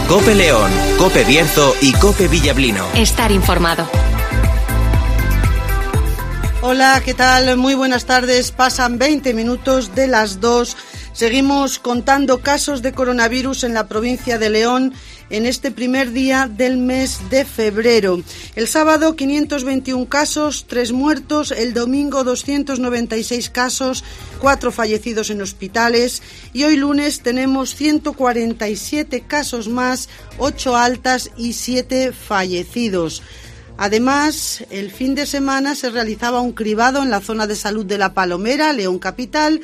COPE León, COPE Bierzo y COPE Villablino. Estar informado. Hola, ¿qué tal? Muy buenas tardes. Pasan 20 minutos de las 2. Seguimos contando casos de coronavirus en la provincia de León en este primer día del mes de febrero. El sábado 521 casos, 3 muertos. El domingo 296 casos, 4 fallecidos en hospitales. Y hoy lunes tenemos 147 casos más, 8 altas y 7 fallecidos. Además, el fin de semana se realizaba un cribado en la zona de salud de La Palomera, León Capital.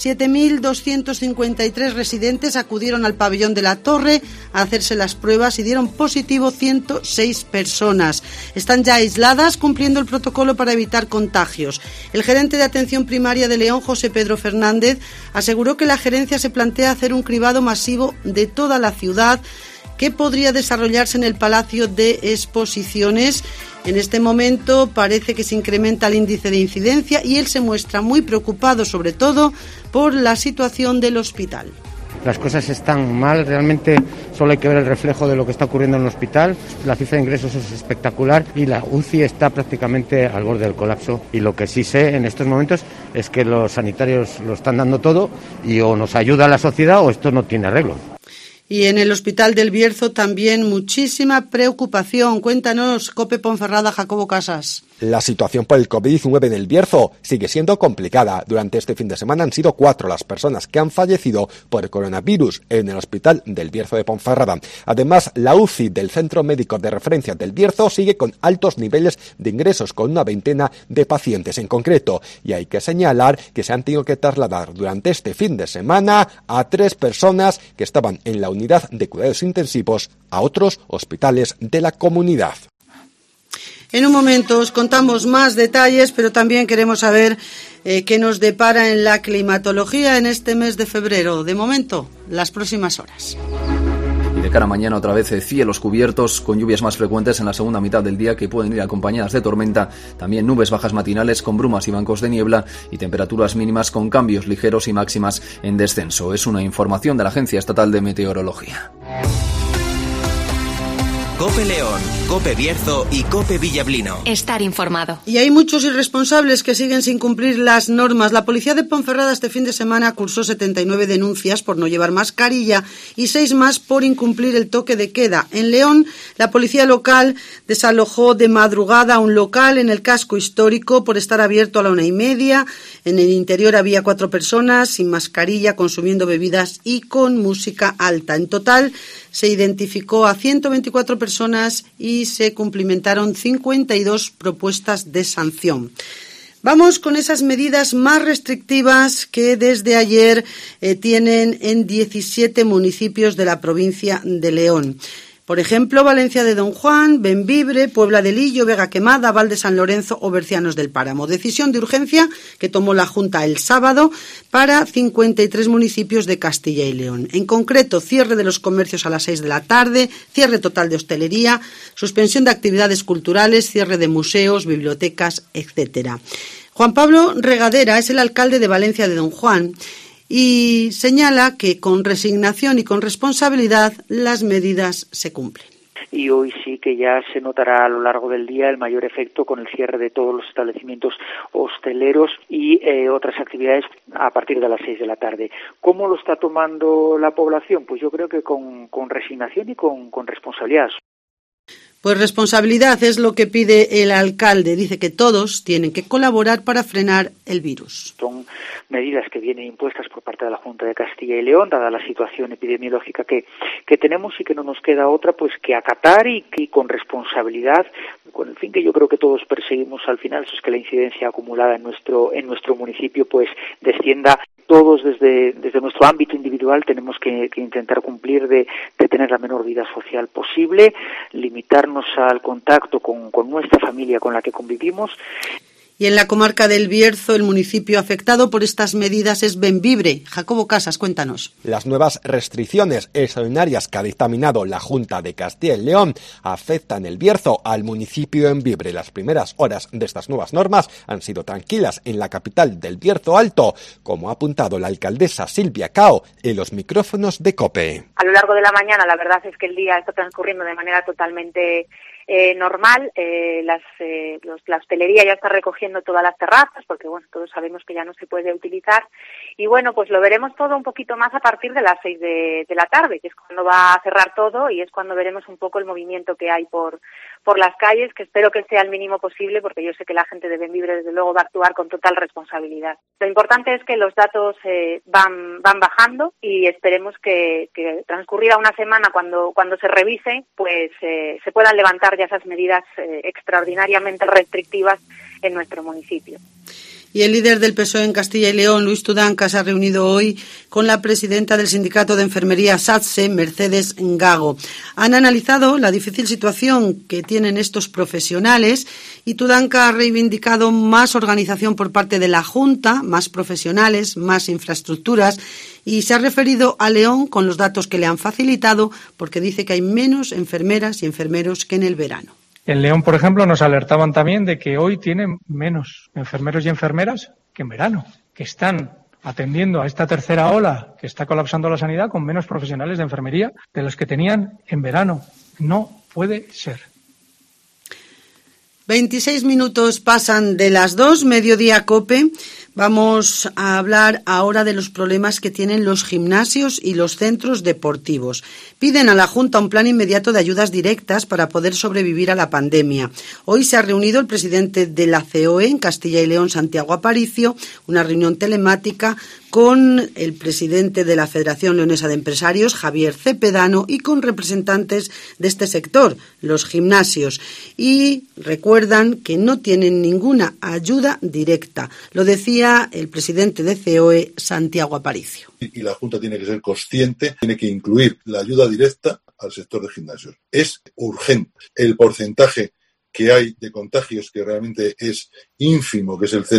7.253 residentes acudieron al pabellón de la Torre a hacerse las pruebas y dieron positivo 106 personas. Están ya aisladas, cumpliendo el protocolo para evitar contagios. El gerente de atención primaria de León, José Pedro Fernández, aseguró que la gerencia se plantea hacer un cribado masivo de toda la ciudad que podría desarrollarse en el Palacio de Exposiciones. En este momento parece que se incrementa el índice de incidencia y él se muestra muy preocupado, sobre todo por la situación del hospital. Las cosas están mal, realmente solo hay que ver el reflejo de lo que está ocurriendo en el hospital. La cifra de ingresos es espectacular y la UCI está prácticamente al borde del colapso. Y lo que sí sé en estos momentos es que los sanitarios lo están dando todo y o nos ayuda a la sociedad o esto no tiene arreglo. Y en el Hospital del Bierzo también muchísima preocupación. Cuéntanos, COPE Ponferrada, Jacobo Casas. La situación por el COVID-19 en el Bierzo sigue siendo complicada. Durante este fin de semana han sido 4 las personas que han fallecido por el coronavirus en el Hospital del Bierzo de Ponferrada. Además, la UCI del Centro Médico de Referencia del Bierzo sigue con altos niveles de ingresos, con una veintena de pacientes en concreto. Y hay que señalar que se han tenido que trasladar durante este fin de semana a 3 personas que estaban en la unidad de cuidados intensivos a otros hospitales de la comunidad. En un momento os contamos más detalles, pero también queremos saber qué nos depara en la climatología en este mes de febrero. De momento, las próximas horas. Y de cara a mañana otra vez cielos cubiertos con lluvias más frecuentes en la segunda mitad del día que pueden ir acompañadas de tormenta, también nubes bajas matinales con brumas y bancos de niebla y temperaturas mínimas con cambios ligeros y máximas en descenso. Es una información de la Agencia Estatal de Meteorología. COPE León, COPE Bierzo y COPE Villablino. Estar informado. Y hay muchos irresponsables que siguen sin cumplir las normas. La policía de Ponferrada este fin de semana cursó 79 denuncias por no llevar mascarilla y 6 más por incumplir el toque de queda. En León, la policía local desalojó de madrugada un local en el casco histórico por estar abierto a la 1:30. En el interior había 4 personas sin mascarilla, consumiendo bebidas y con música alta. En total, se identificó a 124 personas y se cumplimentaron 52 propuestas de sanción. Vamos con esas medidas más restrictivas que desde ayer tienen en 17 municipios de la provincia de León. Por ejemplo, Valencia de Don Juan, Bembibre, Puebla de Lillo, Vega Quemada, Val de San Lorenzo o Bercianos del Páramo. Decisión de urgencia que tomó la Junta el sábado para 53 municipios de Castilla y León. En concreto, cierre de los comercios a las 6 de la tarde, cierre total de hostelería, suspensión de actividades culturales, cierre de museos, bibliotecas, etc. Juan Pablo Regadera es el alcalde de Valencia de Don Juan y señala que con resignación y con responsabilidad las medidas se cumplen. Y hoy sí que ya se notará a lo largo del día el mayor efecto con el cierre de todos los establecimientos hosteleros y otras actividades a partir de las 6 de la tarde. ¿Cómo lo está tomando la población? Pues yo creo que con resignación y con responsabilidad. Pues responsabilidad es lo que pide el alcalde. Dice que todos tienen que colaborar para frenar el virus. Son medidas que vienen impuestas por parte de la Junta de Castilla y León, dada la situación epidemiológica que tenemos y que no nos queda otra pues que acatar y con responsabilidad, con el fin que yo creo que todos perseguimos al final, eso es que la incidencia acumulada en nuestro municipio pues descienda. Todos desde nuestro ámbito individual tenemos que intentar cumplir de tener la menor vida social posible, limitarnos al contacto con nuestra familia con la que convivimos. Y en la comarca del Bierzo, el municipio afectado por estas medidas es Bembibre. Jacobo Casas, cuéntanos. Las nuevas restricciones extraordinarias que ha dictaminado la Junta de Castilla y León afectan el Bierzo al municipio de Bembibre. Las primeras horas de estas nuevas normas han sido tranquilas en la capital del Bierzo Alto, como ha apuntado la alcaldesa Silvia Cao en los micrófonos de COPE. A lo largo de la mañana, la verdad es que el día está transcurriendo de manera totalmente normal. La hostelería ya está recogiendo todas las terrazas, porque bueno, todos sabemos que ya no se puede utilizar. Y bueno, pues lo veremos todo un poquito más a partir de las 6 de la tarde, que es cuando va a cerrar todo y es cuando veremos un poco el movimiento que hay por las calles, que espero que sea el mínimo posible, porque yo sé que la gente de Bembibre desde luego va a actuar con total responsabilidad. Lo importante es que los datos van bajando y esperemos que transcurrida una semana cuando se revise, pues se puedan levantar ya esas medidas extraordinariamente restrictivas en nuestro municipio. Y el líder del PSOE en Castilla y León, Luis Tudanca, se ha reunido hoy con la presidenta del Sindicato de Enfermería SATSE, Mercedes Gago. Han analizado la difícil situación que tienen estos profesionales y Tudanca ha reivindicado más organización por parte de la Junta, más profesionales, más infraestructuras y se ha referido a León con los datos que le han facilitado porque dice que hay menos enfermeras y enfermeros que en el verano. En León, por ejemplo, nos alertaban también de que hoy tienen menos enfermeros y enfermeras que en verano, que están atendiendo a esta tercera ola que está colapsando la sanidad con menos profesionales de enfermería de los que tenían en verano. No puede ser. 26 minutos pasan de las 2, mediodía COPE. Vamos a hablar ahora de los problemas que tienen los gimnasios y los centros deportivos. Piden a la Junta un plan inmediato de ayudas directas para poder sobrevivir a la pandemia. Hoy se ha reunido el presidente de la COE en Castilla y León, Santiago Aparicio, una reunión telemática con el presidente de la Federación Leonesa de Empresarios, Javier Cepedano, y con representantes de este sector, los gimnasios. Y recuerdan que no tienen ninguna ayuda directa. Lo decía el presidente de COE, Santiago Aparicio. Y la Junta tiene que ser consciente, tiene que incluir la ayuda directa al sector de gimnasios. Es urgente. El porcentaje que hay de contagios, que realmente es ínfimo, que es el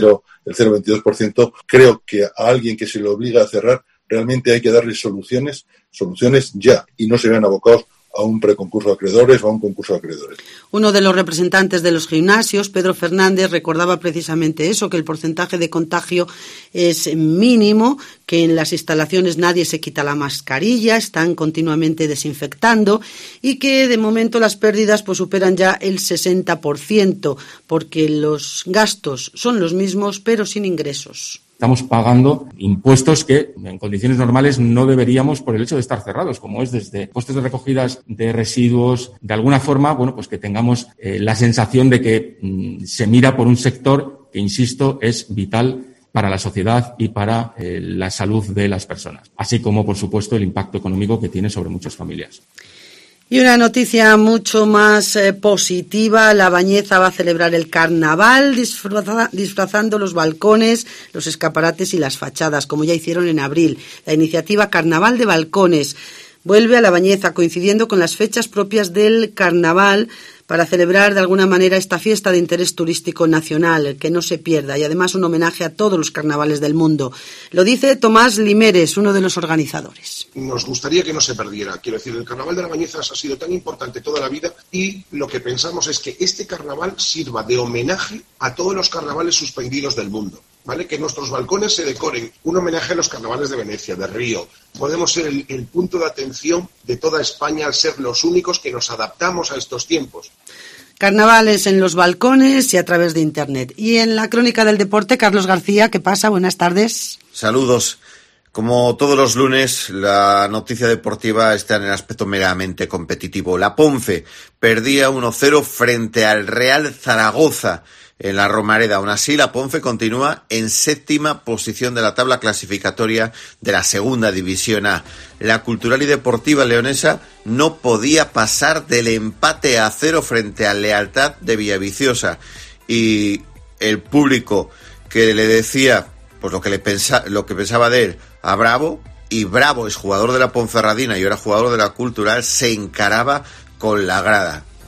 0,22%, creo que a alguien que se le obliga a cerrar, realmente hay que darle soluciones ya, y no se vean abocados a un preconcurso de acreedores o a un concurso de acreedores. Uno de los representantes de los gimnasios, Pedro Fernández, recordaba precisamente eso, que el porcentaje de contagio es mínimo, que en las instalaciones nadie se quita la mascarilla, están continuamente desinfectando y que de momento las pérdidas pues superan ya el 60%, porque los gastos son los mismos pero sin ingresos. Estamos pagando impuestos que en condiciones normales no deberíamos por el hecho de estar cerrados, como es desde puestos de recogidas de residuos, de alguna forma, bueno, pues que tengamos la sensación de que se mira por un sector que, insisto, es vital para la sociedad y para la salud de las personas, así como, por supuesto, el impacto económico que tiene sobre muchas familias. Y una noticia mucho más positiva, La Bañeza va a celebrar el carnaval disfrazando los balcones, los escaparates y las fachadas, como ya hicieron en abril. La iniciativa Carnaval de Balcones vuelve a La Bañeza coincidiendo con las fechas propias del carnaval para celebrar de alguna manera esta fiesta de interés turístico nacional, que no se pierda, y además un homenaje a todos los carnavales del mundo. Lo dice Tomás Limeres, uno de los organizadores. Nos gustaría que no se perdiera. Quiero decir, el carnaval de La Bañeza ha sido tan importante toda la vida y lo que pensamos es que este carnaval sirva de homenaje a todos los carnavales suspendidos del mundo. ¿Vale? Que nuestros balcones se decoren, un homenaje a los carnavales de Venecia, de Río. Podemos ser el punto de atención de toda España al ser los únicos que nos adaptamos a estos tiempos. Carnavales en los balcones y a través de Internet. Y en la crónica del deporte, Carlos García, ¿qué pasa? Buenas tardes. Saludos. Como todos los lunes, la noticia deportiva está en el aspecto meramente competitivo. La Ponfe perdía 1-0 frente al Real Zaragoza en la Romareda. Aún así, la Ponfe continúa en séptima posición de la tabla clasificatoria de la segunda división A. La Cultural y Deportiva leonesa no podía pasar del empate a 0 frente al Lealtad de Villaviciosa. Y el público que le decía pues lo que pensaba de él a Bravo, y Bravo es jugador de la Ponferradina y ahora jugador de la Cultural, se encaraba con la grada.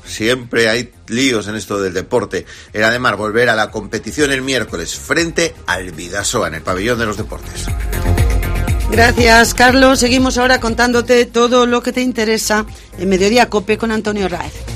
siempre hay líos en esto del deporte. El Ademar volver a la competición el miércoles frente al Bidasoa en el pabellón de los deportes. Gracias, Carlos. Seguimos ahora contándote todo lo que te interesa en Mediodía Cope con Antonio Raez.